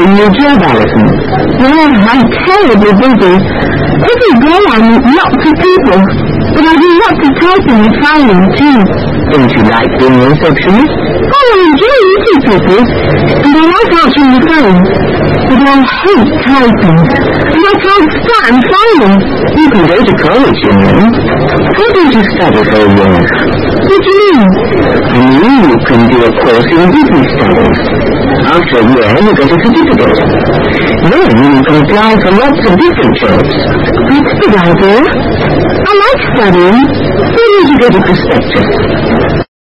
a new job, Alison? Well, I'm terribly busy. Every day I meet lots of people, but I do lots of typing and filing too. Don't you like being a receptionist? Oh, I enjoy meeting people, and I like answering the phone, but I hate typing, and I can't stand filing. You can go to college, you know. Why don't you study for a year? What do you mean? I mean, you can do a course in business studies. After a year, you get a certificate. Then you can apply for lots of different jobs. That's a good idea. I like studying. Where did you get a prospectus?